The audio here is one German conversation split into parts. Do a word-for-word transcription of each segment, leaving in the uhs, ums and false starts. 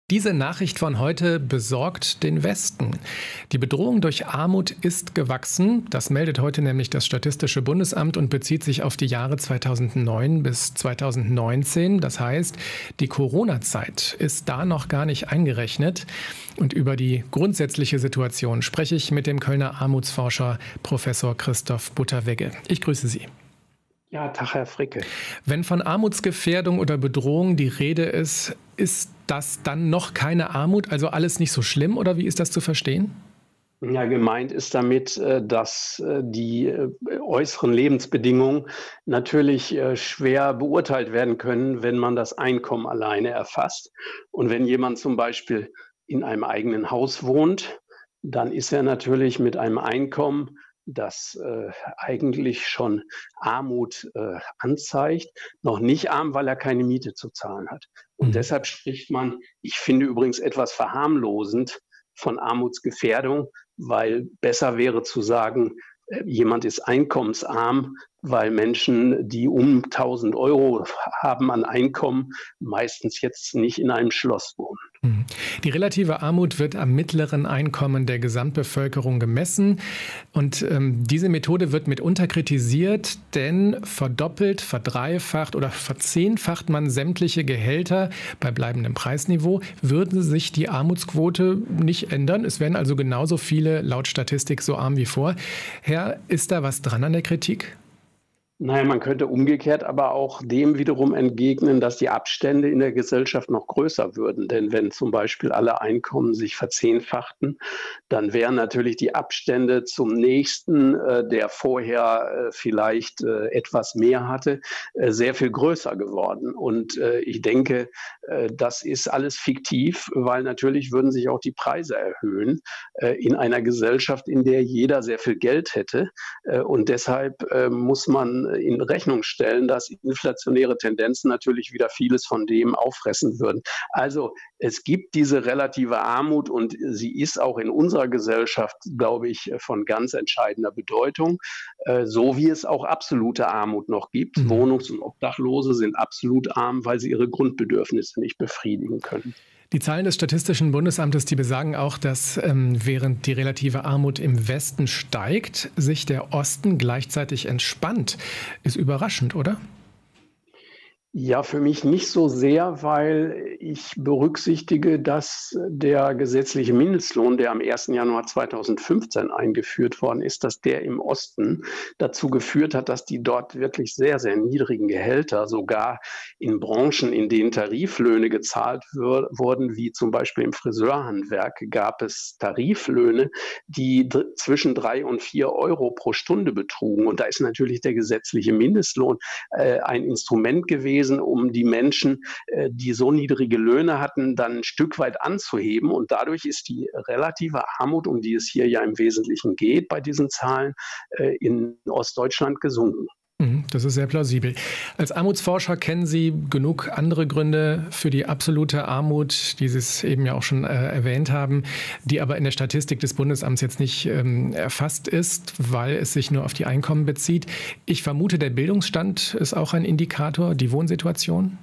Diese Nachricht von heute besorgt den Westen. Die Bedrohung durch Armut ist gewachsen. Das meldet heute nämlich das Statistische Bundesamt und bezieht sich auf die Jahre zweitausendneun bis zweitausendneunzehn. Das heißt, die Corona-Zeit ist da noch gar nicht eingerechnet. Und über die grundsätzliche Situation spreche ich mit dem Kölner Armutsforscher Professor Christoph Butterwegge. Ich grüße Sie. Ja, Tag, Herr Fricke. Wenn von Armutsgefährdung oder Bedrohung die Rede ist, ist das dann noch keine Armut, also alles nicht so schlimm, oder wie ist das zu verstehen? Ja, gemeint ist damit, äh, dass äh, die äh, äußeren Lebensbedingungen natürlich äh, schwer beurteilt werden können, wenn man das Einkommen alleine erfasst. Und wenn jemand zum Beispiel in einem eigenen Haus wohnt, dann ist er natürlich mit einem Einkommen, das äh, eigentlich schon Armut äh, anzeigt, noch nicht arm, weil er keine Miete zu zahlen hat. Und Mhm. deshalb spricht man, ich finde übrigens etwas verharmlosend, von Armutsgefährdung, weil besser wäre zu sagen, äh, jemand ist einkommensarm, weil Menschen, die um tausend Euro haben an Einkommen, meistens jetzt nicht in einem Schloss wohnen. Mhm. Die relative Armut wird am mittleren Einkommen der Gesamtbevölkerung gemessen. Und ähm, diese Methode wird mitunter kritisiert, denn verdoppelt, verdreifacht oder verzehnfacht man sämtliche Gehälter bei bleibendem Preisniveau, würde sich die Armutsquote nicht ändern. Es wären also genauso viele laut Statistik so arm wie vorher. Ist da was dran an der Kritik? Naja, man könnte umgekehrt aber auch dem wiederum entgegnen, dass die Abstände in der Gesellschaft noch größer würden. Denn wenn zum Beispiel alle Einkommen sich verzehnfachten, dann wären natürlich die Abstände zum Nächsten, äh, der vorher äh, vielleicht äh, etwas mehr hatte, äh, sehr viel größer geworden. Und äh, ich denke, äh, das ist alles fiktiv, weil natürlich würden sich auch die Preise erhöhen äh, in einer Gesellschaft, in der jeder sehr viel Geld hätte. Äh, und deshalb äh, muss man in Rechnung stellen, dass inflationäre Tendenzen natürlich wieder vieles von dem auffressen würden. Also es gibt diese relative Armut und sie ist auch in unserer Gesellschaft, glaube ich, von ganz entscheidender Bedeutung, äh, so wie es auch absolute Armut noch gibt. Mhm. Wohnungs- und Obdachlose sind absolut arm, weil sie ihre Grundbedürfnisse nicht befriedigen können. Die Zahlen des Statistischen Bundesamtes, die besagen auch, dass ähm, während die relative Armut im Westen steigt, sich der Osten gleichzeitig entspannt. Ist überraschend, oder? Ja, für mich nicht so sehr, weil ich berücksichtige, dass der gesetzliche Mindestlohn, der am ersten Januar zweitausendfünfzehn eingeführt worden ist, dass der im Osten dazu geführt hat, dass die dort wirklich sehr, sehr niedrigen Gehälter, sogar in Branchen, in denen Tariflöhne gezahlt wür- wurden, wie zum Beispiel im Friseurhandwerk, gab es Tariflöhne, die dr- zwischen drei und vier Euro pro Stunde betrugen. Und da ist natürlich der gesetzliche Mindestlohn äh, ein Instrument gewesen, um die Menschen, äh, die so niedrige Löhne hatten, dann ein Stück weit anzuheben. Und dadurch ist die relative Armut, um die es hier ja im Wesentlichen geht, bei diesen Zahlen äh, in Ostdeutschland gesunken. Mhm, das ist sehr plausibel. Als Armutsforscher kennen Sie genug andere Gründe für die absolute Armut, die Sie es eben ja auch schon äh, erwähnt haben, die aber in der Statistik des Bundesamts jetzt nicht ähm, erfasst ist, weil es sich nur auf die Einkommen bezieht. Ich vermute, der Bildungsstand ist auch ein Indikator, die Wohnsituation.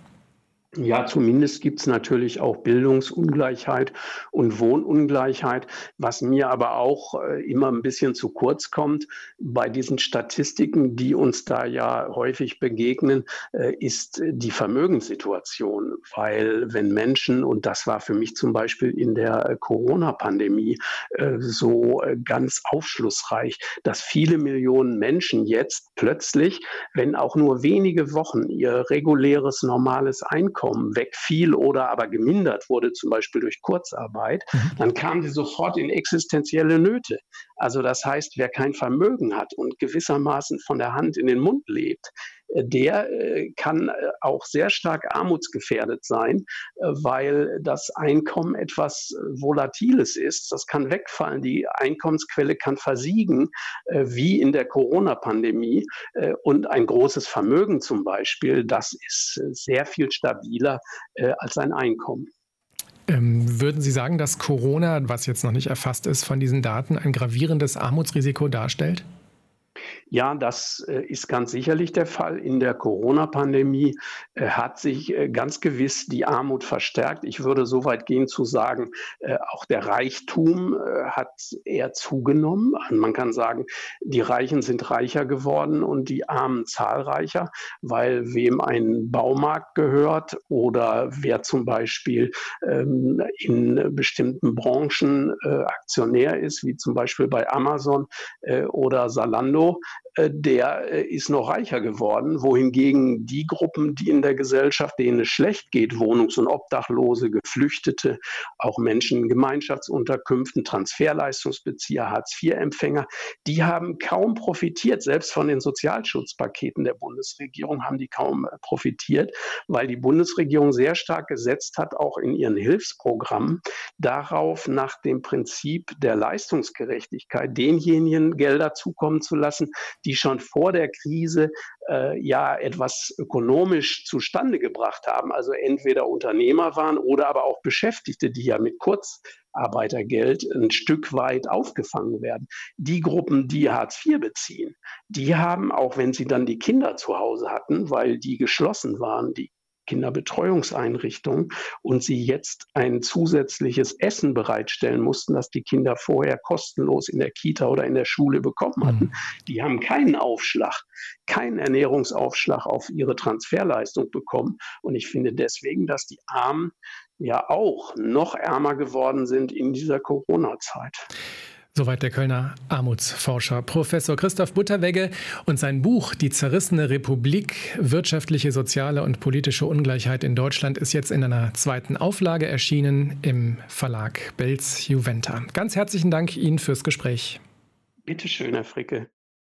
Ja, zumindest gibt es natürlich auch Bildungsungleichheit und Wohnungleichheit, was mir aber auch äh, immer ein bisschen zu kurz kommt bei diesen Statistiken, die uns da ja häufig begegnen, äh, ist äh, die Vermögenssituation. Weil wenn Menschen, und das war für mich zum Beispiel in der äh, Corona-Pandemie äh, so äh, ganz aufschlussreich, dass viele Millionen Menschen jetzt plötzlich, wenn auch nur wenige Wochen, ihr reguläres, normales Einkommen wegfiel oder aber gemindert wurde, zum Beispiel durch Kurzarbeit, Mhm. dann kamen sie sofort in existenzielle Nöte. Also das heißt, wer kein Vermögen hat und gewissermaßen von der Hand in den Mund lebt, äh, der äh, kann äh, auch sehr stark armutsgefährdet sein, äh, weil das Einkommen etwas äh, Volatiles ist. Das kann wegfallen, die Einkommensquelle kann versiegen, äh, wie in der Corona-Pandemie. Äh, Und ein großes Vermögen zum Beispiel, das ist äh, sehr viel stabiler äh, als ein Einkommen. Ähm, würden Sie sagen, dass Corona, was jetzt noch nicht erfasst ist von diesen Daten, ein gravierendes Armutsrisiko darstellt? Ja, das äh, ist ganz sicherlich der Fall. In der Corona-Pandemie äh, hat sich äh, ganz gewiss die Armut verstärkt. Ich würde so weit gehen zu sagen, äh, auch der Reichtum äh, hat eher zugenommen. Also man kann sagen, die Reichen sind reicher geworden und die Armen zahlreicher, weil wem ein Baumarkt gehört oder wer zum Beispiel ähm, in bestimmten Branchen äh, Aktionär ist, wie zum Beispiel bei Amazon äh, oder Zalando, äh, der äh, ist noch reicher geworden, wohingegen die Gruppen, die in der Gesellschaft, denen es schlecht geht, Wohnungs- und Obdachlose, Geflüchtete, auch Menschen in Gemeinschaftsunterkünften, Transferleistungsbezieher, Hartz-vier-Empfänger, die haben kaum profitiert. Selbst von den Sozialschutzpaketen der Bundesregierung haben die kaum äh, profitiert, weil die Bundesregierung sehr stark gesetzt hat, auch in ihren Hilfsprogrammen, darauf nach dem Prinzip der Leistungsgerechtigkeit denjenigen Gelder zukommen zu lassen, die schon vor der Krise äh, ja etwas ökonomisch zustande gebracht haben, also entweder Unternehmer waren oder aber auch Beschäftigte, die ja mit Kurzarbeitergeld ein Stück weit aufgefangen werden. Die Gruppen, die Hartz vier beziehen, die haben, auch wenn sie dann die Kinder zu Hause hatten, weil die geschlossen waren, die Kinderbetreuungseinrichtungen, und sie jetzt ein zusätzliches Essen bereitstellen mussten, das die Kinder vorher kostenlos in der Kita oder in der Schule bekommen hatten. Die haben keinen Aufschlag, keinen Ernährungsaufschlag auf ihre Transferleistung bekommen. Und ich finde deswegen, dass die Armen ja auch noch ärmer geworden sind in dieser Corona-Zeit. Soweit der Kölner Armutsforscher Professor Christoph Butterwegge, und sein Buch Die zerrissene Republik, wirtschaftliche, soziale und politische Ungleichheit in Deutschland ist jetzt in einer zweiten Auflage erschienen im Verlag Belz Juventa. Ganz herzlichen Dank Ihnen fürs Gespräch. Bitte schön, Herr Fricke.